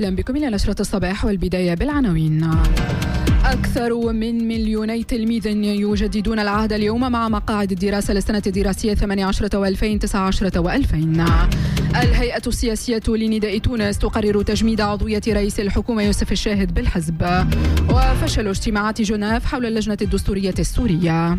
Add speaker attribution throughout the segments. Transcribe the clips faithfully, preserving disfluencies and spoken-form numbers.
Speaker 1: أهلا بكم إلى نشرة الصباح، والبداية بالعناوين. أكثر من مليوني تلميذ يجددون العهد اليوم مع مقاعد الدراسة للسنة الدراسية ثمانية عشر وألفين وتسعة عشر وألفين. الهيئة السياسية لنداء تونس تقرر تجميد عضوية رئيس الحكومة يوسف الشاهد بالحزب. وفشل اجتماعات جنيف حول اللجنة الدستورية السورية.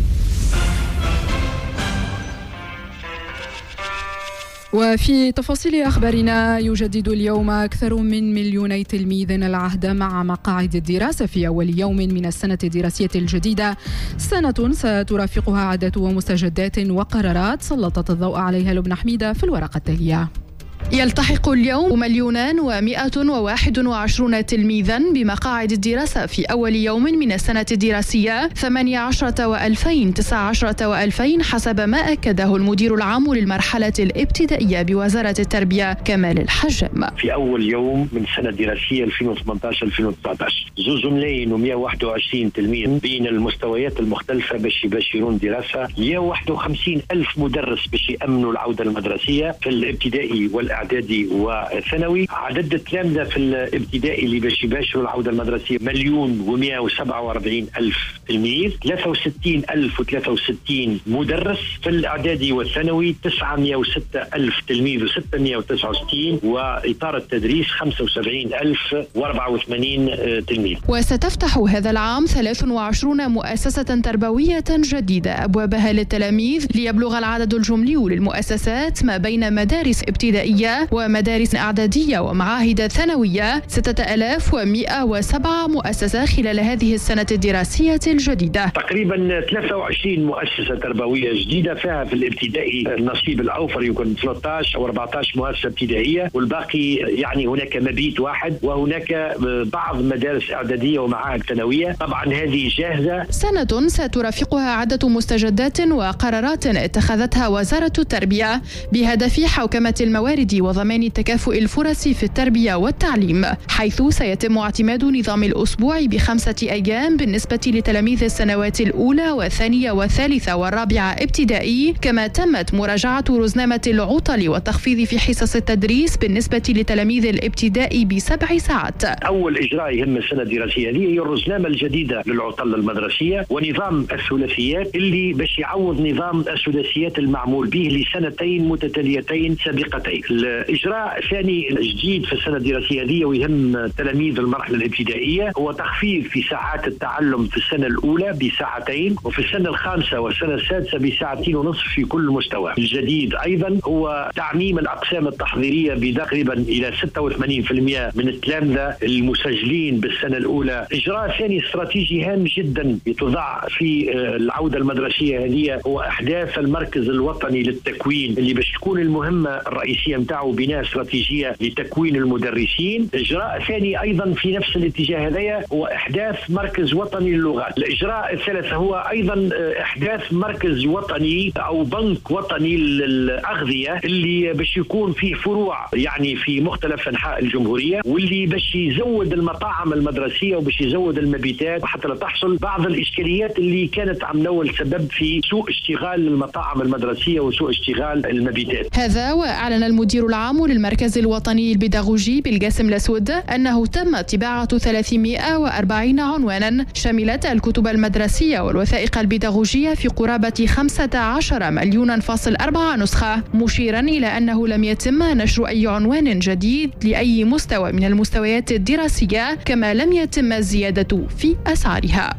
Speaker 1: وفي تفاصيل أخبارنا، يجدد اليوم أكثر من مليوني تلميذ العهد مع مقاعد الدراسة في أول يوم من السنة الدراسية الجديدة، سنة سترافقها عدة مستجدات وقرارات سلطت الضوء عليها لبنى حميدة في الورقة التالية.
Speaker 2: يلتحق اليوم مليونان ومئة وواحد وعشرون تلميذا بمقاعد الدراسة في أول يوم من السنة الدراسية ثمانية عشر وألفين وتسعة عشر وألفين، حسب ما أكده المدير العام للمرحلة الابتدائية بوزارة التربية كمال الحجام.
Speaker 3: في أول يوم من السنة الدراسية ألفين وثمانية عشر ألفين وتسعة عشر زوج ملايين ومئة وواحد وعشرين تلميذ بين المستويات المختلفة باش يبشرون دراسة. مئة وواحد وخمسين ألف مدرس باش يأمنوا العودة المدرسية في الابتدائي والإعدادي والثانوي. عدد التلامذة في الابتدائي اللي باش يباشروا العودة المدرسية مليون ومئة وسبعة وأربعين ألف تلميذ. ثلاثة وستين ألف وثلاثة وستين مدرس في الإعدادي والثانوي. تسعمئة وستة ألف تلميذ وستمئة وتسعة وستين، وإطار التدريس خمسة وسبعين ألف وأربعة وثمانين تلميذ.
Speaker 2: وستفتح هذا العام ثلاث وعشرين مؤسسة تربوية جديدة أبوابها للتلاميذ، ليبلغ العدد الجملي للمؤسسات ما بين مدارس ابتدائية ومدارس إعدادية ومعاهد ثانوية ستة آلاف ومئة وسبعة مؤسسة خلال هذه السنة الدراسية الجديدة.
Speaker 3: تقريبا ثلاثة وعشرين مؤسسة تربوية جديدة، فيها في الابتدائي النصيب الأوفر يكون ثلاثة عشر أو أربعة عشر مؤسسة ابتدائية، والباقي يعني هناك مبيت واحد، وهناك بعض مدارس إعدادية ومعاهد ثانوية. طبعا هذه جاهزة.
Speaker 2: سنة سترافقها عدة مستجدات وقرارات اتخذتها وزارة التربية بهدف حوكمة الموارد وضمان التكافؤ الفرصي في التربية والتعليم، حيث سيتم اعتماد نظام الأسبوع بخمسة أيام بالنسبة لتلاميذ السنوات الأولى والثانية والثالثة والرابعة ابتدائي، كما تمت مراجعة رزنامة العطل والتخفيض في حصص التدريس بالنسبة لتلاميذ الابتدائي بسبع ساعات.
Speaker 3: أول إجراء يهم السنة الدراسية هذه هي الرزنامة الجديدة للعطل المدرسية ونظام الثلاثيات اللي باش يعوض نظام السداسيات المعمول به لسنتين متتاليتين سابقتين. الإجراء الثاني الجديد في السنة الدراسية هذه ويهم تلاميذ المرحلة الابتدائية هو تخفيض في ساعات التعلم في السنة الأولى بساعتين، وفي السنة الخامسة والسنة السادسة بساعتين ونصف في كل مستوى. الجديد أيضا هو تعميم الأقسام التحضيرية بتقريبا إلى ستة وثمانين بالمئة من التلامذة المسجلين بالسنة الأولى. إجراء ثاني استراتيجي هام جدا يتضع في العودة المدرسية هذه هو إحداث المركز الوطني للتكوين، اللي باش تكون المهمة الرئيسية متاعه بناء استراتيجية لتكوين المدرسين. إجراء ثاني أيضا في نفس الاتجاه هذا هو إحداث مركز وطني للغات. الإجراء الثالث هو أيضا إحداث مركز وطني أو بنك وطني للأغذية، اللي باش يكون فيه فروع يعني في مختلف أنحاء الجمهورية، واللي باش يزود المطاعم المدرسية وباش يزود المبيتات حتى لا تحصل بعض الإشكاليات اللي كانت عملوا السبب في سوء اشتغال المطاعم المدرسية وسوء اشتغال المبيتات.
Speaker 2: هذا وأعلن المدير العام للمركز الوطني البيداغوجي بالقاسم الأسود أنه تم طباعة ثلاثمئة وأربعين عنوانا شملت الكتب المدرسية والوثائق البيداغوجية في قرابة خمسة عشر مليون فاصل أربعة نسخة، مشيرا إلى أنه لم يتم نشر أي عنوان جديد لأي مستوى من المستويات الدراسية، كما لم يتم الزيادة في أسعارها.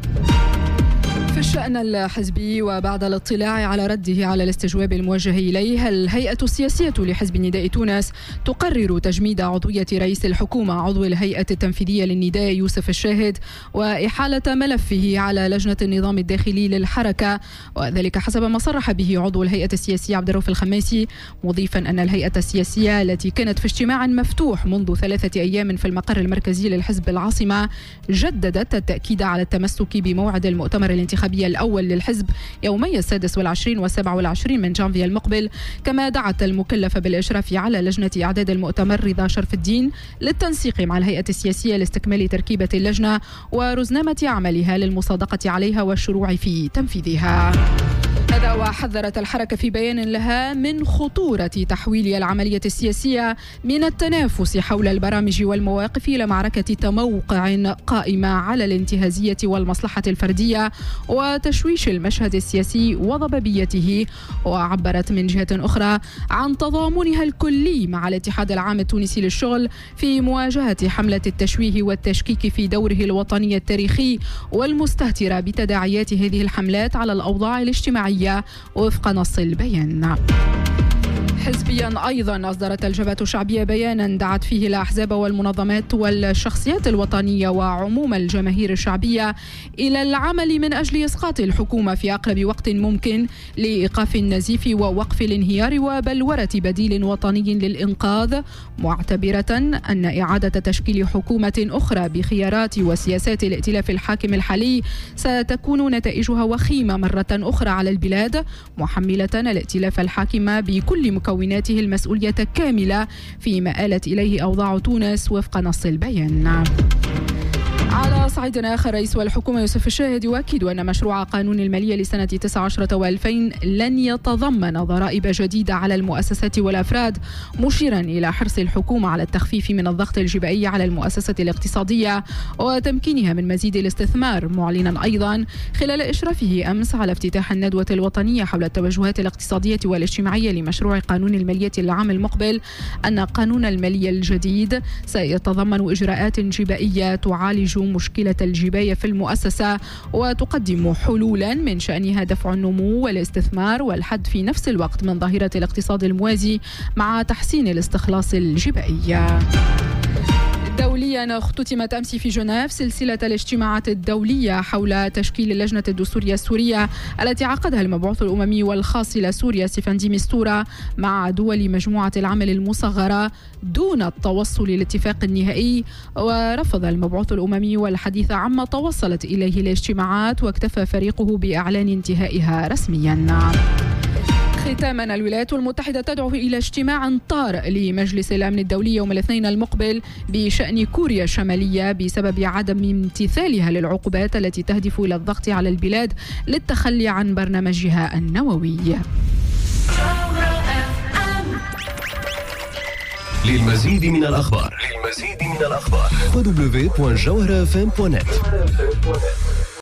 Speaker 1: في الشأن الحزبي، وبعد الاطلاع على رده على الاستجواب الموجه إليه، الهيئة السياسية لحزب نداء تونس تقرر تجميد عضوية رئيس الحكومة عضو الهيئة التنفيذية للنداء يوسف الشاهد وإحالة ملفه على لجنة النظام الداخلي للحركة، وذلك حسب ما صرح به عضو الهيئة السياسية عبد الرؤوف الخماسي، مضيفا أن الهيئة السياسية التي كانت في اجتماع مفتوح منذ ثلاثة أيام في المقر المركزي للحزب العاصمة جددت التأكيد على التمسك بموعد المؤتمر الانتخابي الأول للحزب يومي السادس والعشرين والسابع والعشرين من جانفي المقبل، كما دعت المكلفة بالإشراف على لجنة إعداد المؤتمر رضا شرف الدين للتنسيق مع الهيئة السياسية لاستكمال تركيبة اللجنة ورزنامة عملها للمصادقة عليها والشروع في تنفيذها. هذا وحذرت الحركة في بيان لها من خطورة تحويل العملية السياسية من التنافس حول البرامج والمواقف إلى معركة تموقع قائمة على الانتهازية والمصلحة الفردية وتشويش المشهد السياسي وضبابيته. وعبرت من جهة أخرى عن تضامنها الكلي مع الاتحاد العام التونسي للشغل في مواجهة حملة التشويه والتشكيك في دوره الوطني التاريخي والمستهترة بتداعيات هذه الحملات على الأوضاع الاجتماعية وفق نص البيان. حزبيا أيضا أصدرت الجبهة الشعبية بيانا دعت فيه الأحزاب والمنظمات والشخصيات الوطنية وعموم الجماهير الشعبية إلى العمل من أجل إسقاط الحكومة في أقرب وقت ممكن لإيقاف النزيف ووقف الانهيار وبلورة بديل وطني للإنقاذ، معتبرة أن إعادة تشكيل حكومة أخرى بخيارات وسياسات الائتلاف الحاكم الحالي ستكون نتائجها وخيمة مرة أخرى على البلاد، محملة الائتلاف الحاكم بكل مكوناته المسؤولية الكاملة فيما آلت إليه أوضاع تونس وفق نص البيان. على صعيد آخر، رئيس الحكومة يوسف الشاهد يؤكد أن مشروع قانون المالية لسنة تسعة عشر وألفين لن يتضمن ضرائب جديدة على المؤسسات والأفراد، مشيرا إلى حرص الحكومة على التخفيف من الضغط الجبائي على المؤسسة الاقتصادية وتمكينها من مزيد الاستثمار، معلنا أيضا خلال إشرافه أمس على افتتاح الندوة الوطنية حول التوجهات الاقتصادية والاجتماعية لمشروع قانون المالية العام المقبل أن قانون المالية الجديد سيتضمن إجراءات جبائية تعالج مشكلة الجباية في المؤسسة وتقدم حلولا من شأنها دفع النمو والاستثمار والحد في نفس الوقت من ظاهرة الاقتصاد الموازي مع تحسين الاستخلاص الجبائي. دوليا، اختتمت أمس في جنيف سلسلة الاجتماعات الدولية حول تشكيل اللجنة الدستورية السورية التي عقدها المبعوث الأممي والخاص إلى سوريا ستيفان دي مستورة مع دول مجموعة العمل المصغرة دون التوصل للاتفاق النهائي. ورفض المبعوث الأممي والحديث عما توصلت إليه الاجتماعات واكتفى فريقه بإعلان انتهائها رسميا. ختاما، الولايات المتحدة تدعو إلى اجتماع طارئ لمجلس الأمن الدولي يوم الاثنين المقبل بشأن كوريا الشمالية بسبب عدم امتثالها للعقوبات التي تهدف إلى الضغط على البلاد للتخلي عن برنامجها النووي.
Speaker 4: للمزيد من الأخبار للمزيد من الأخبار دبليو دبليو دبليو دوت جوهرة إف إم دوت نت.